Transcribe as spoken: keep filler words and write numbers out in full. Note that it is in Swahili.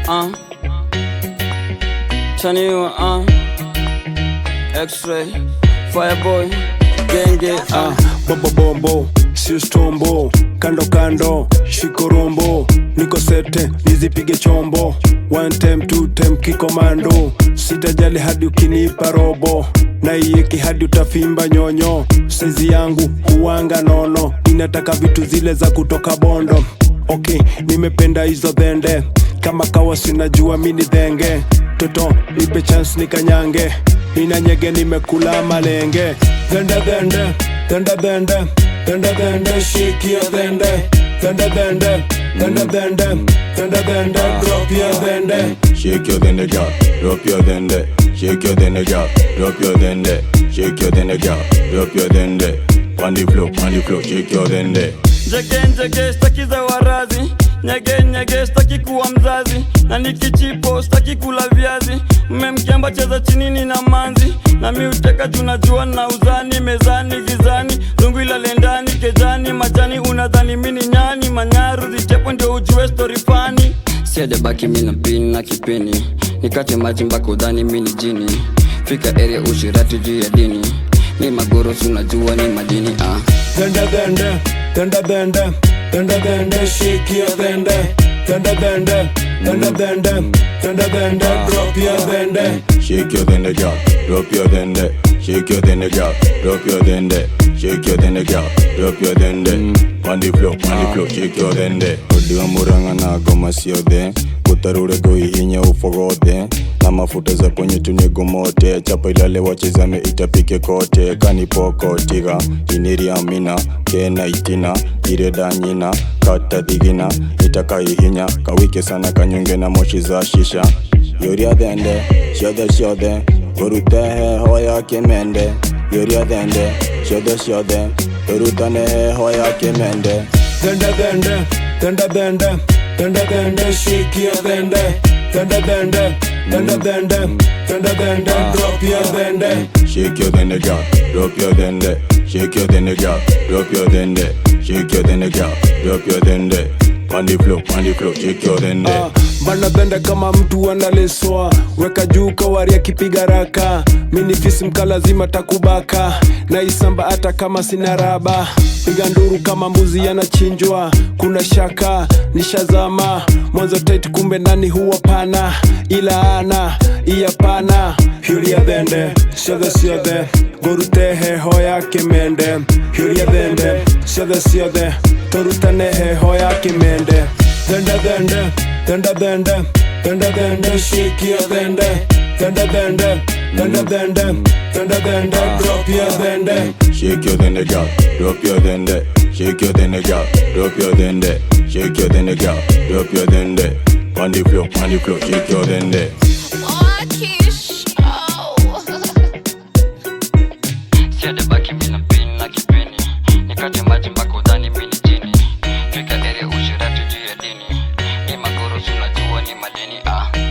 uh Chaniwa, uh X-ray, Fireboy, Genge, uh Bobo bombo, sio stombo, kando kando, shikorombo, niko sete, nizipige chombo, one time, two time, kikomando, sitajali hadi ukinipa robo, na iyeki hadi utafimba nyonyo, saizi yangu, huwanga nono, inataka vitu zile za kutoka bondo, okay, nimependa hizo dhende, kama kawa sinajua mini dhenge, toto, nipe chance nikanyange, nina nyege nimekula malenge, dhende dhende, dhende dhende, dhende dhende, shake your dhende, dhende dhende, dhende dhende, dhende dhende, drop your dhende. Shake your dhende girl, drop your dhende. Shake your dhende girl, drop your dhende. Shake your dhende girl, drop your dhende. On the floor, on the floor, shake your dhende. Jege njege staki za warazi, nyege nyege staki kuwa mzazi, na nikichipo staki kula viazi, mmemkiamba cheza chini ni na manzi, na mi uteka tunajua na uzani, mezani gizani, zungu ila lendani, kejani, majani unadhani mini nyani, manyaru zichepo ndio ujue story funny. Siaja baki mina pin na kipini, nikate maji mpaka udhani mini jini, fika area ushirati juu ya dini, ni magoro sunajua ni madini ah. Dhende dhende, dhende dhende, dhende dhende, shake your dhende, dhende dhende, dhende dhende, dhende dhende, drop your dhende. Shake your dhende girl, drop your dhende. Shake your dhende girl, drop your dhende. Shake your dhende girl, drop your dhende. On the floor, on the floor, shake your dhende. Odiwa muranga na goma sio de, kutarure go ihinya ufogode, na mafuta za ponye tunego mote, chapa ilale wachezame itapike kote, kanipoko tiga, iniri amina, kena itina, ireda nyina, kata digina, itaka ihinya, kawike sana kanyunge na moshi za shisha. Yoria dhende, shode shode, gorutehe hoya kemende. Yoria dhende, shode shode, gorutehe hoya kemende. Dhende dhende, dhende dhende, dhende dhende, shake your dhende, dhende dhende, dhende dhende, dhende dhende, drop your dhende. Shake your dhende girl, drop your dhende. Shake your dhende girl, drop your dhende. Shake your dhende girl, drop your dhende. On the floor, on the floor, shake your dhende. uh, Bana dhende kama mtu analeswa, weka juu kawaria kipiga raka, mini fisi mkalazima takubaka, na isamba ata kama sina raba, piga nduru kama mbuzi yanachinjwa, kuna shaka nishazama, mwanzo tight kumbe nani huwa pana, ila ana iya pana. Huria dhende, siodhe siodhe, gorutehe hoya kemende. Huria dhende, siodhe siodhe, torutanehe hoya kemende. Dhende dhende, dhende dhende, dhende dhende, shake your dhende, dhende dhende, dhende dhende, dhende dhende, drop your dhende. Shake your dhende girl, drop your dhende. Shake your dhende girl, drop your dhende. Shake your dhende girl, drop your dhende. On the floor, on the floor, shake your dhende. Siaja baki mina pin na kipini, nikate maji mpaka udhani mini jini, fika area ushirati juu ya dini, ni magoro sunajua ni madini ah.